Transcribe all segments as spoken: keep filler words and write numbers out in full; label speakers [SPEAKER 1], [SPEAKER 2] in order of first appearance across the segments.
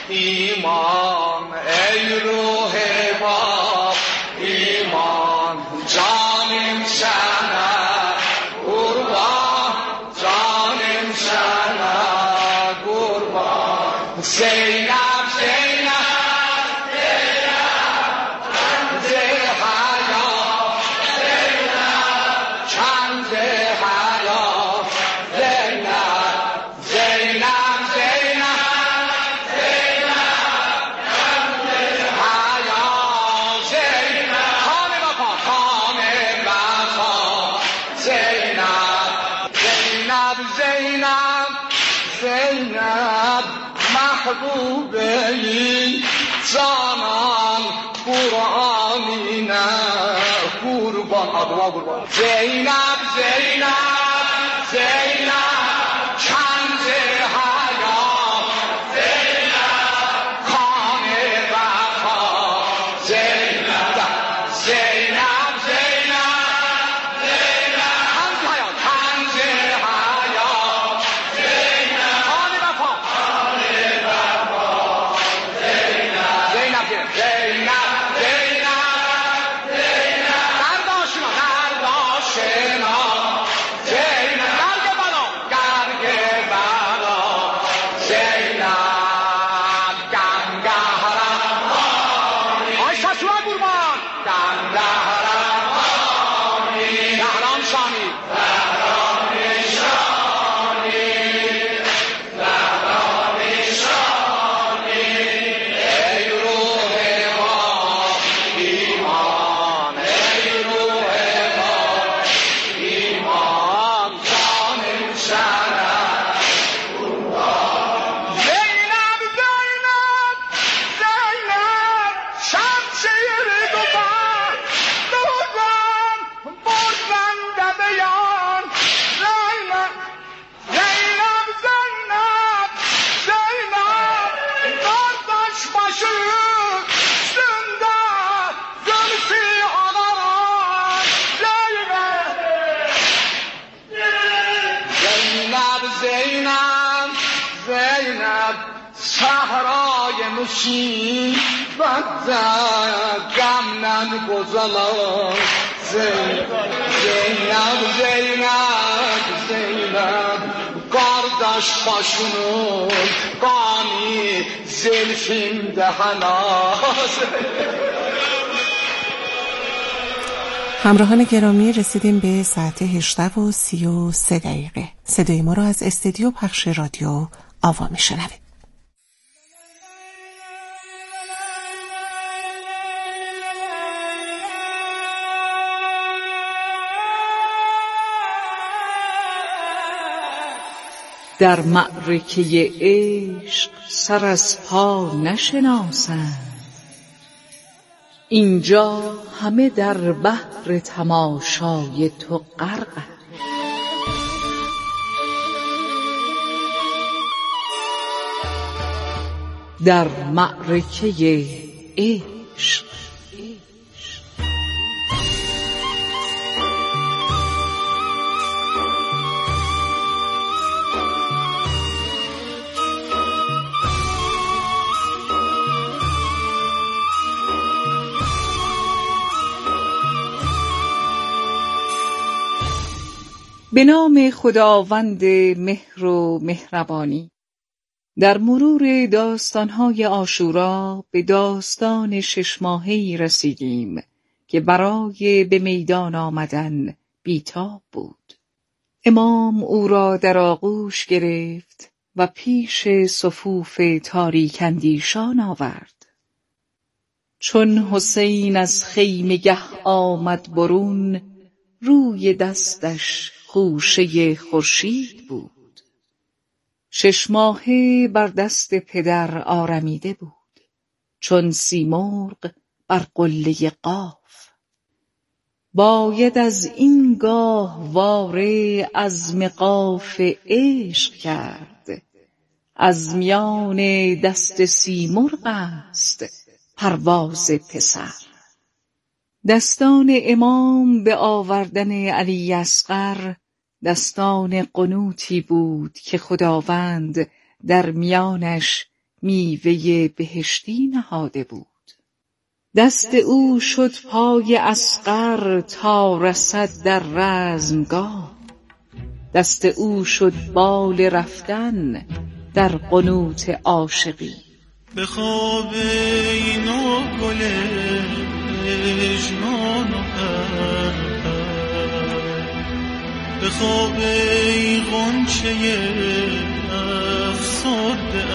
[SPEAKER 1] ایمان ای روح پاک ایمان جانم شنه قربان جانم شنه قربان زینب محبوبه جانان قرآنی نه قربان آدوا قربان زینب زینب زینب کنز حیات زینب خان وفا زینب زینب زینب زینب کنز حیات کنز حیات زینب خان وفا زینب زینب درداشنا درداشنا زینب گرگ بلا گرگ بلا زینب گنگهرم آی ششوه قربان گنگهرم دهرام شانی صحرای مصیبت غم نگذارم زینب زینب زینب زینب قارداش باشونون قانی زلفیم دهناز.
[SPEAKER 2] همراهان گرامی رسیدیم به ساعت هجده و سی و سه دقیقه. صدای ما را از استودیو پخش رادیو آوا میشنوید.
[SPEAKER 3] در معرکه عشق سر از پا نشناسند، اینجا همه در بحر تماشای تو غرقند. در معرکه عشق به نام خداوند مهر و مهربانی. در مرور داستان‌های عاشورا به داستان شش ماهه‌ای رسیدیم که برای به میدان آمدن بیتاب بود. امام او را در آغوش گرفت و پیش صفوف تاریک اندیشان آورد. چون حسین از خیمگه آمد برون، روی دستش خوشه خورشید بود. شش ماهه بر دست پدر آرمیده بود، چون سیمرغ بر قله قاف. باید از این گاه واره عزم قاف عشق کرد، از میان دست سیمرغ است پرواز پسر. دستان امام به آوردن علی اصغر دستان قنوتی بود که خداوند در میانش میوه بهشتی نهاده بود. دست او شد پای اصغر تا رسد در رزمگاه، دست او شد بال رفتن در قنوت عاشقی.
[SPEAKER 4] به خواب این و گل اجنان و پر، به خواب ای غنچه افسرده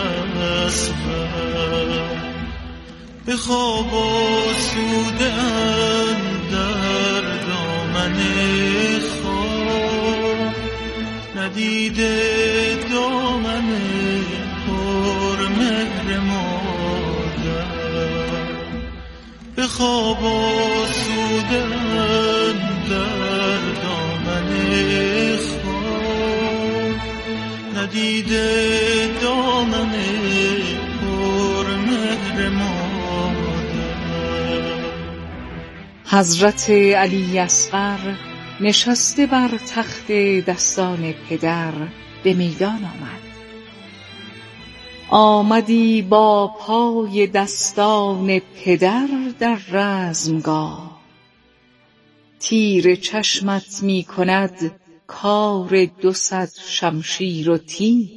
[SPEAKER 4] اصغر، به خواب آسوده اندر دامن خواب، ندیده دامن پر مهر مادر، به خواب آسوده اندر دامن خواب، ندیده دامن پر مهر مادر.
[SPEAKER 3] حضرت علی اصغر نشسته بر تخت دستان پدر به میدان آمد. آمدی با پای دستان پدر در رزمگاه، تیر چشمت می کند کار دو صد شمشیر و تیغ.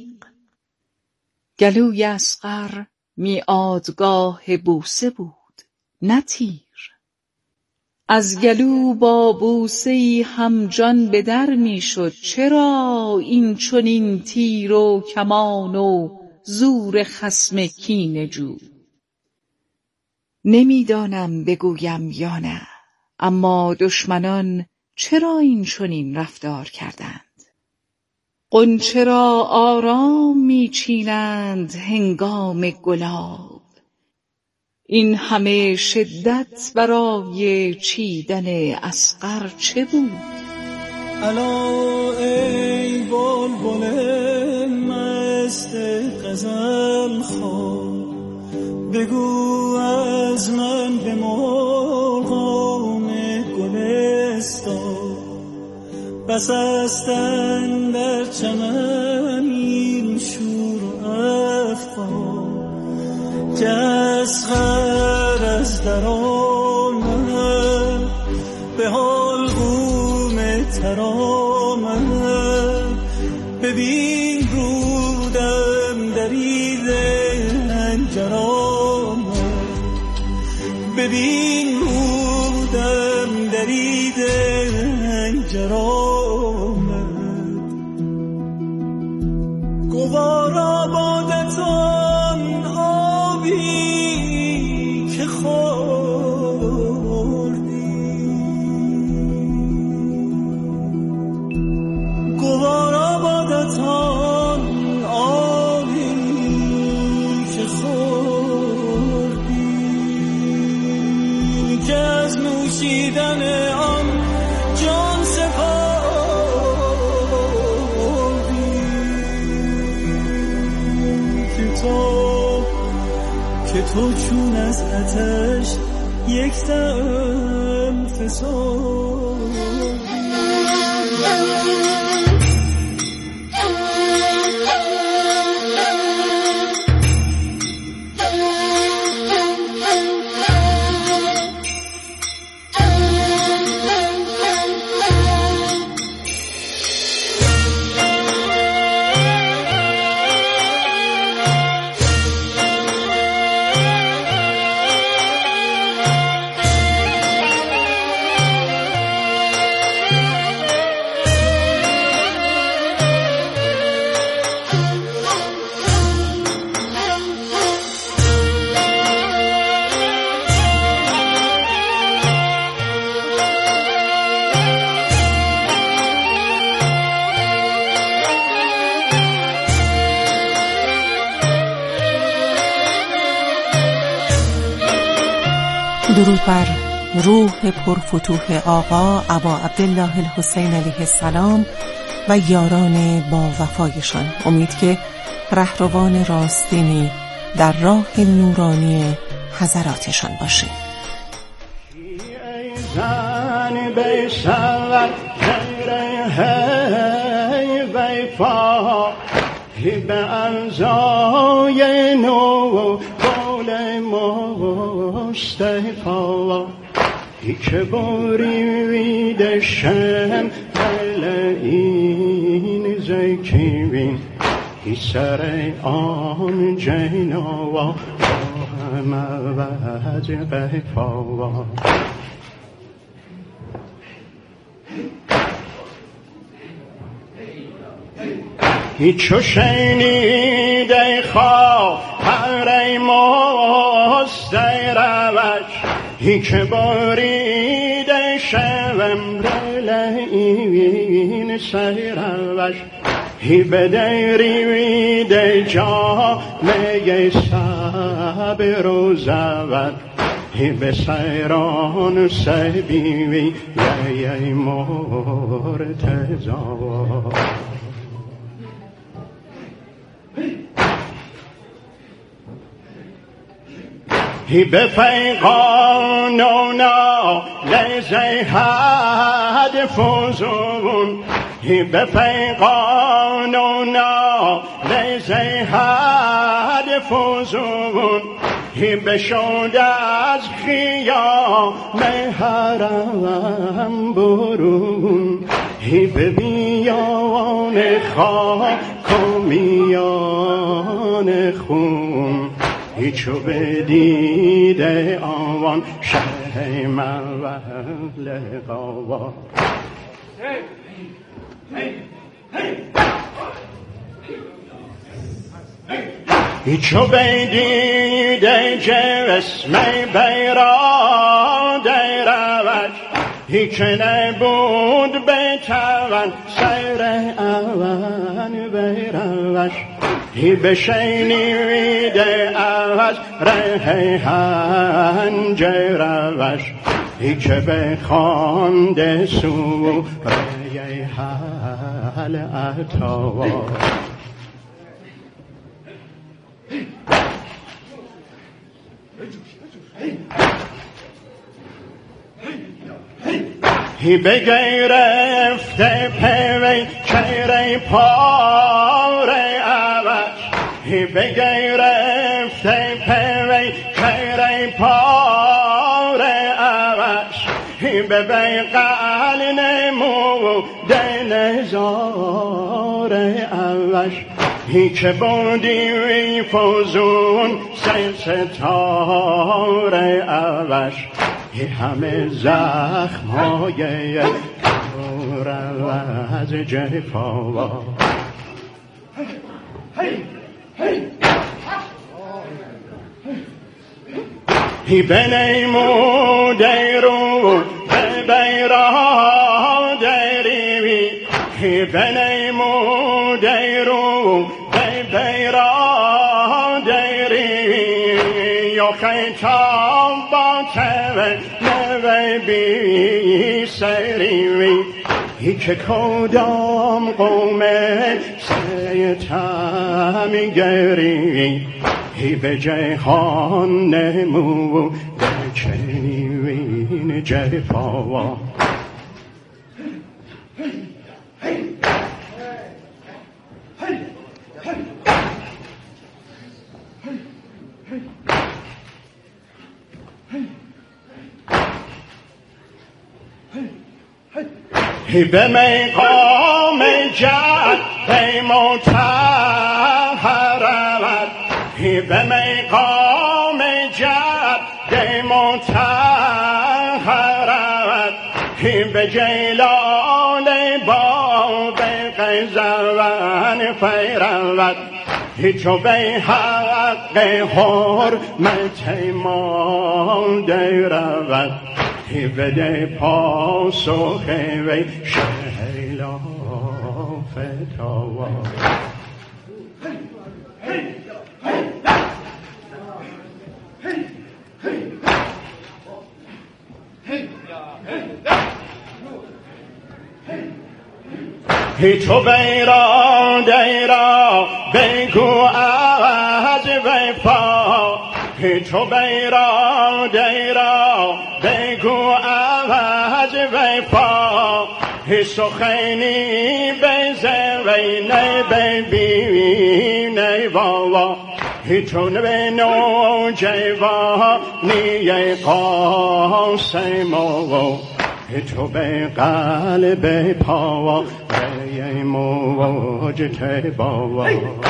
[SPEAKER 3] گلوی اصغر میعادگاه بوسه بود نه تیر، از گلو با بوسه‌ای هم جان به در میشد. چرا این چنین تیر و کمان و زور خصم کینه جو؟ نمیدانم بگویم یا نه، اما دشمنان چرا این چنین رفتار کردند؟ غنچه را آرام میچینند هنگام گلاب، این همه شدت برای چیدن اصغر چه بود؟
[SPEAKER 4] الا ای بلبل مست غزل خواه، بگو از من به مرغان گلستان، بس استن در چمن این شور و افغان، که اصغر از در آمد به حلقوم ترامد. ببین رودم دریده هنجر آمد، ببین رودم دریده هنجر آمد. گوارا بادتان آبی که خوردی، گوارا بادتان آبی که خوردی، که از نوشیدن آن جان سپردی، که تو که تو چون از آتش یک دم فسردی.
[SPEAKER 2] درود بر روح پرفتوح آقا ابا عبدالله الحسین علیه السلام و یاران با وفایشان. امید که رهروان راستینی در راه نورانی حضراتشان باشید.
[SPEAKER 4] زن بشود هی بی پا
[SPEAKER 5] به ارزای نو بال مصطفی که بریده شم این زکیوین ای سر آن جنوا هم وز قفاوا هیچو شنیده خواهر ای مستروش هی که بریده شوم رلین سروش هی بدریده جامعه صبر و زود هی به سیران سبیوی یای مرتضا هی به پیقانونا لیزه حد فوزون هی به پیقانونا لیزه حد فوزون هی بشود از خیام حرم برون هی به بیان خاک و میان خون هیچو بدیده آوان شیم و لقاوا هیچو بدیده جسم بیراده روش هیچ نبود بتوان سیر اوان بیروش هی بشنیده از ره هنج روش هی که بخوانده سوره حل عطاوا هی بگرفته پیوی چهره پاره عوش هی بگرفته پیوی چهره پاره عوش هی به بیقل نموده نزاره عوش هی که بودی فوزون سی ستاره عوش هی همه زخم های دور از جفاوا هی بنیموده رو به بیراده ریوی هی بنیموده رو به بیراده ریوی یا خیتاب با تبه نوی بی سریوی هی که کدام قومه سیتا میگری هی به جهان نمو در چنین جفاوا هی به مقام جد مطهر هی به مقام جد مطهر هی به جلال باب قزوان فیرود هی چو به حق حرمت ماده رود هی بده پاسخ وی شیلا فتاوا هی تو بیراده را بگو از وفا هی تو بیراده را بگو از وفا سخنی بزرینه ببینه بابا چون به نو جوانی قاسم و تو به قلب پاوا ای موج تباوا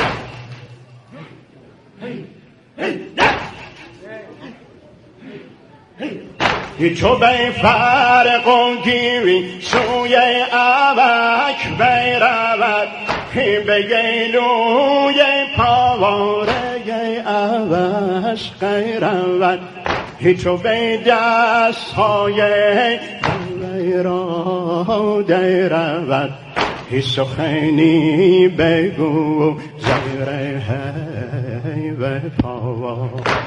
[SPEAKER 5] تو به فرق و گیری سوی ابک برود به گیلوی پاواره عوش قیرود تو به دست های را درود سخنی بگو زیر هی و پاوا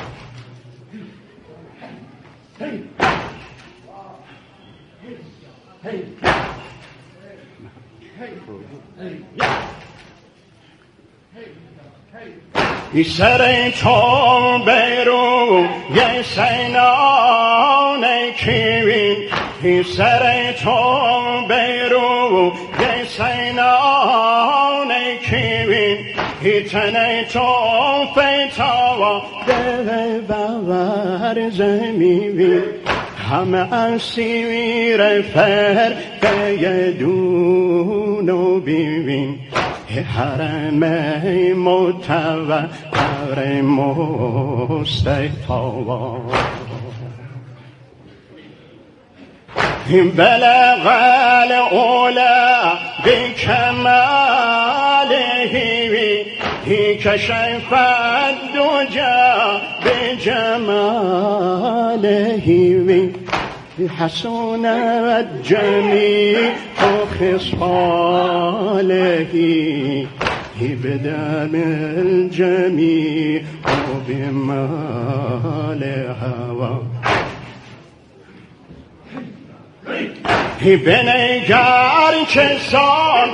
[SPEAKER 5] ای سر تو برو یه سینان کیوین ای سر تو برو یه سینان کیوین ای تن تو فتاوا ده باور زمین همه اسیر فرقه دونو بیوین حرم متوقر مصطفی بلغ العلا بکماله کشف الدجا بجماله حسنت جمیع خصاله بدم الجمیع بمال هوا بنگر کسان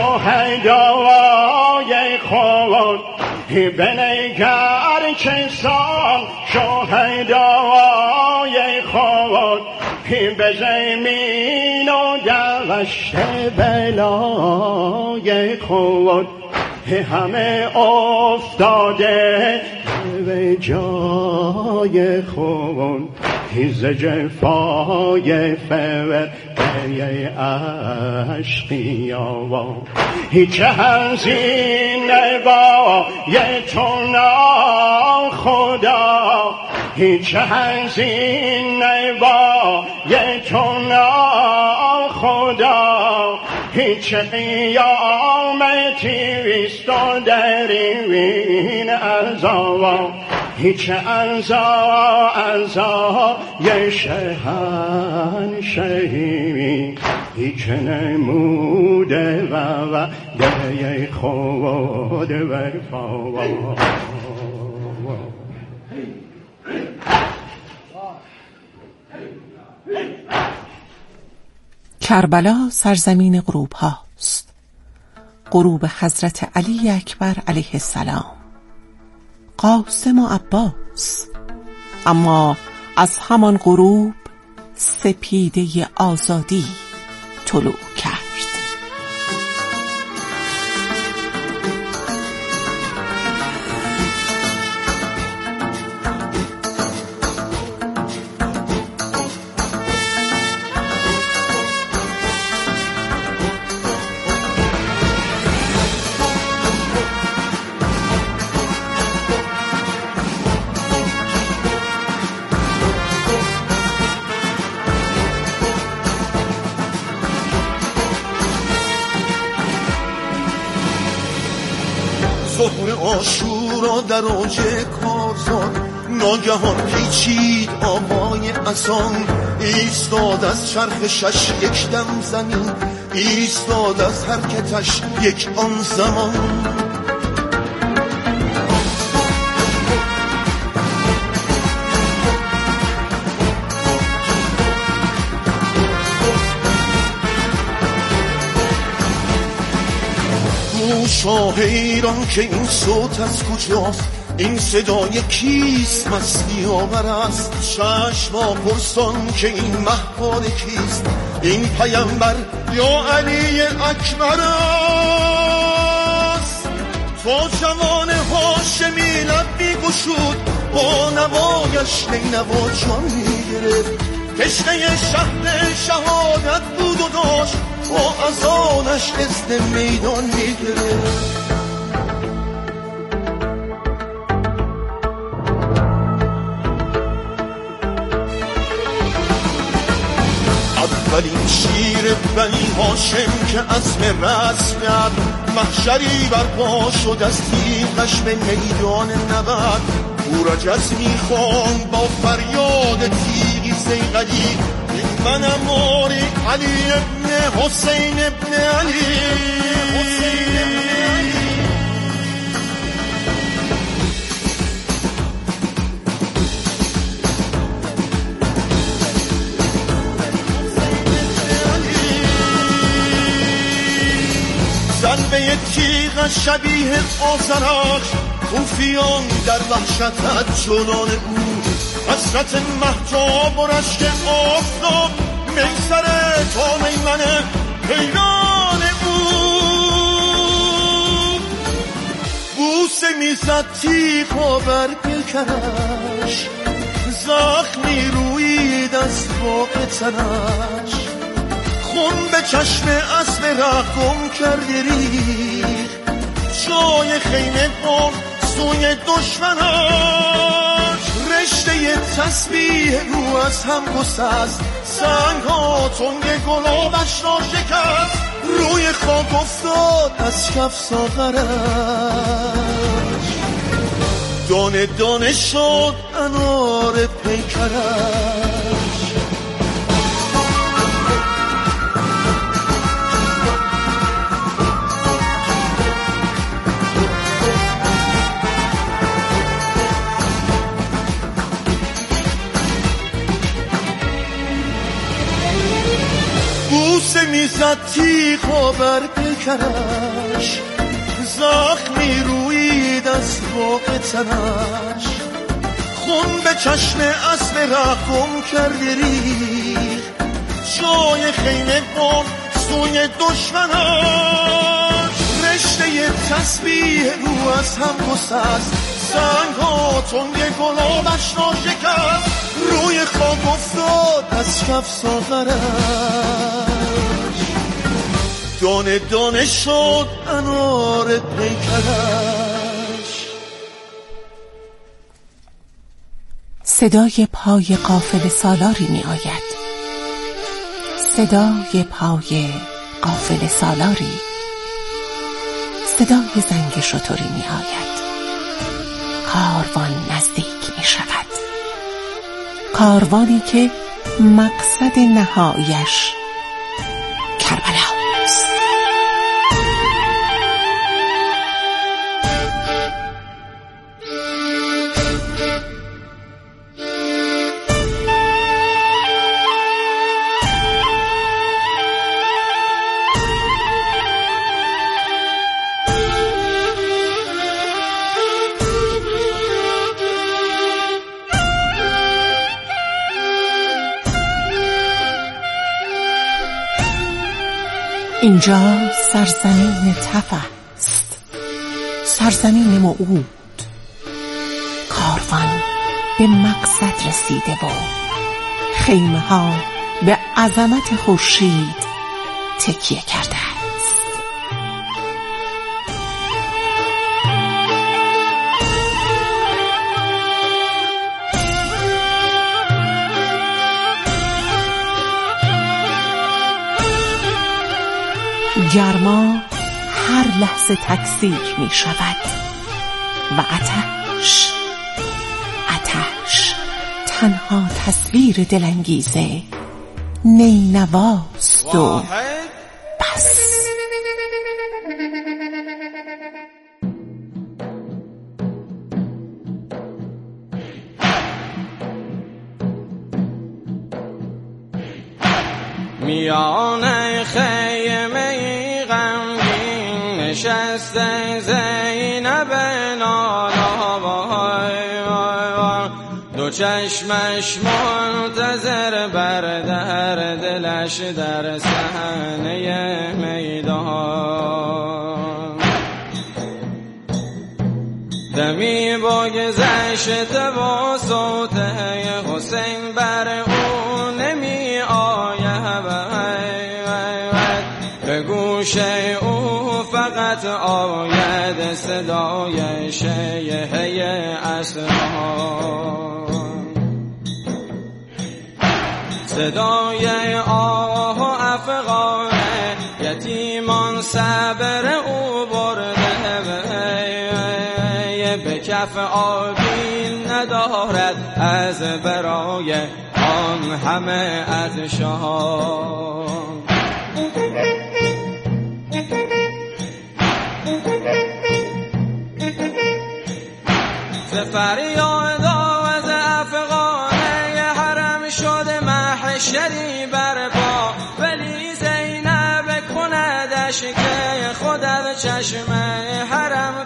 [SPEAKER 5] شهدای خود بنگر کسان شهدای خود به زمین و دوشت بلای خود همه افتاده به جای خود ز جفای فرقه اشقیا هیچ هزینه با یه تونا خدا هیچ هزینه با یه تونا خدا هیچ قیامتی ویستا در این عذابا هیچ عذا عذا یه شهن شهیمی هیچ نموده و و ده خود ورفا
[SPEAKER 2] کربلا سرزمین غروب هاست، غروب حضرت علی اکبر علیه السلام، قاسم و عباس. اما از همان غروب سپیده آزادی طلوع کرد.
[SPEAKER 6] ظهر عاشورا در اوج کارزار ناگهان پیچید آقای عصام ایستاد از چرخ شش یک دم زمین ایستاد از حرکتش یک آن زمان شاه ایران که این صوت از کجاست این صدای کیست مستی آور است چشم پرسان که این مهمان کیست این پیامبر یا علی اکبر است. تا جوان هاشمی لب میگشود با نوایش نینوا جان میگرفت. کشته شهر شهادت بود و داشت با اذانش اذن میدان میگرفت. اولین شیر بنی هاشم که عزم رسم کرد، محشری برپا شد از تیغش به میدان نبرد. بورجز میخوان با فریاد تیغی صیقلی، منم ماری علی ابن حسین ابن علی. ضربه تیغ شبیه آزرک، کوفیان در وحشتت چنان بود. حسرت مهتاب و رشک آفتاب، میسره تا میمنه حیران بود. بوسه میزد تیغا بر پیکرش، زخمی روید از واقع تنش. خون به چشم اسب رقم کرده ریخ، جای خیمه بر سوی دشمنش. رشته تسبیح رو از هم گسست، سنگ ها تنگ گلابش را شکست. روی خاک افتاد از کف ساغرش، دانه دانه شد انار پیکرش. بوسه میزد تیغا بر پیکرش، زخمی روید از واقع تنش. خون به چشم اسب رقم کرده ریخ، جای خیمه بر سوی دشمنش. رشته تسبیح رو از هم گسست، سنگ ها تنگ گلابش را شکست. روی خاک افتاد از کف ساغرش، دانه دانه شد انار پیکرش.
[SPEAKER 2] صدای پای قافله سالاری می آید، صدای پای قافله سالاری، صدای زنگ شتری می آید. کاروان نزدیک می شود، کاروانی که مقصد نهایش کربلاست. اینجا سرزمین تف است، سرزمین موعود. کاروان به مقصد رسیده و خیمه ها به عظمت خورشید تکیه کرده است. گرما هر لحظه تکثیر می شود و آتش آتش تنها تصویر دلانگیزه نینواست و بس.
[SPEAKER 4] میان خیمه غمگین نشسته زینب نالا،
[SPEAKER 7] دو چشمش منتظر بر در دلش در صحنه میدان. دمی بگذشت و صوت حسین بر او نمی آید، به گوش او فقط آید صدای شیهه اسرار، صدای آه و افغان یتیمان صبر او برده، به کف آبی ندارد از برای آن همه عطشان. ز فریاد آواز افغانه حرم شده محشری برپا، ولی زینب کندش که خود از چشم حرم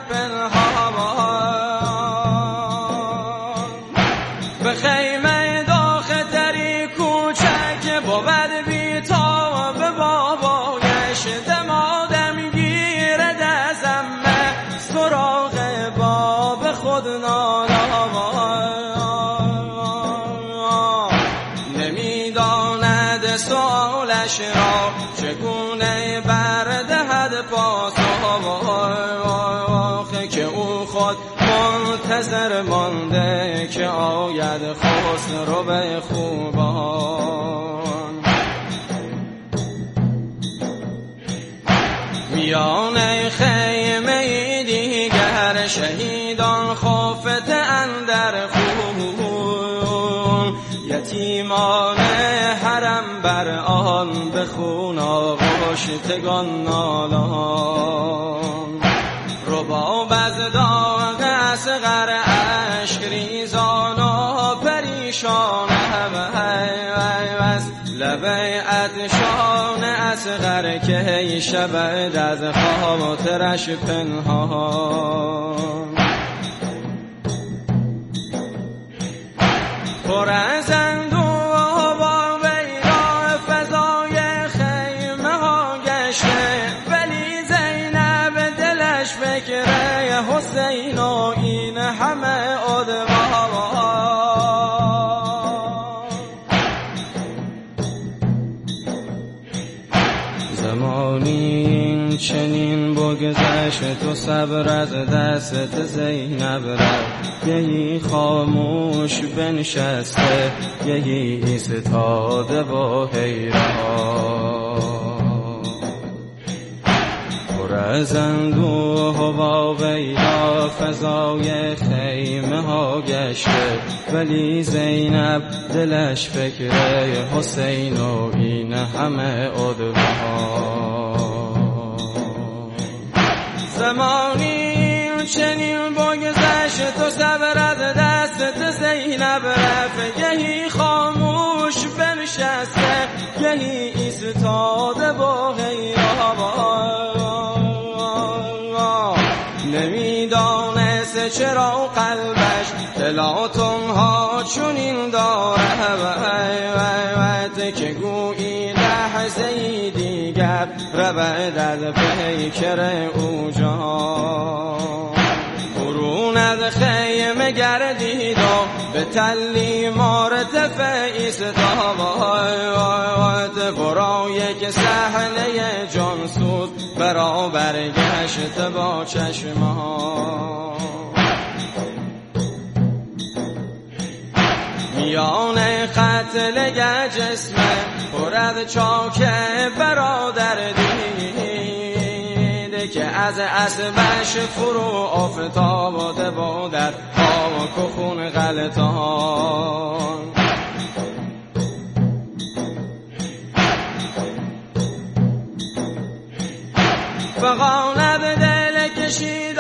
[SPEAKER 7] پنهان. به خیمه داخل دری کوچک بود بی تاب بابایش، دمادم گیرد از امه سراغ باب خود نالا. نمیداند سوالش را چگونه بردهد پاسخ، که او خود منتظر مانده که آید خسرو به خوبان. میان خیمه دیگر شهیدان خفته اندر خون، یتیمان حرم بر آن به خون آغشتگان نالان. رباب از داغ اصغر اشک ریزان و پریشان لب عطشان اصغر که شود از خاطرش پنهان. پر از اندوه با ویرا فضای خیمه ها گشته، ولی زینب دلش فکر حسین و این همه ادوا. زمانی چنین بگذشت و صبر از دست زینب رفت، گهی خاموش بنشسته گهی ایستاده و حیران. پر از اندوه و با ویرا فضای خیمه ها گشته، ولی زینب دلش فکر حسین و این همه ادوا. زمانی چنین بگذشت و صبر از دست زینب رفت، گهی خاموش بنشسته گهی ایستاده با حیران. نمیدانست چرا قلبش تلاطم ها چنین دارد، که گویی لحظه دیگر رود از پیکر او جان. برون از خیمه گردید و به تلی مرتفع ایستاد، برای یک صحنه جانسوز برابر گشت با چشمان. میان قتل جسمه پر از چاک برادر دید، که از اسبش فرو افتاده بود در خاک و خون غلطان. فغانه به دل کشید